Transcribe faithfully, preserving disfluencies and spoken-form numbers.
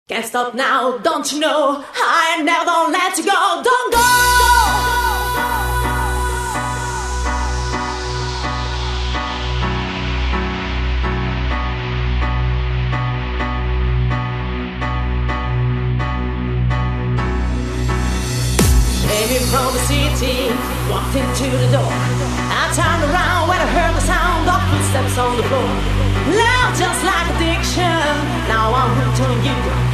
Can't stop now, don't you know? I never gonna let you go, don't go! Came from the city, walked into the door. I turned around when I heard the sound of footsteps on the floor. Love just like addiction, now I'm hooked on you.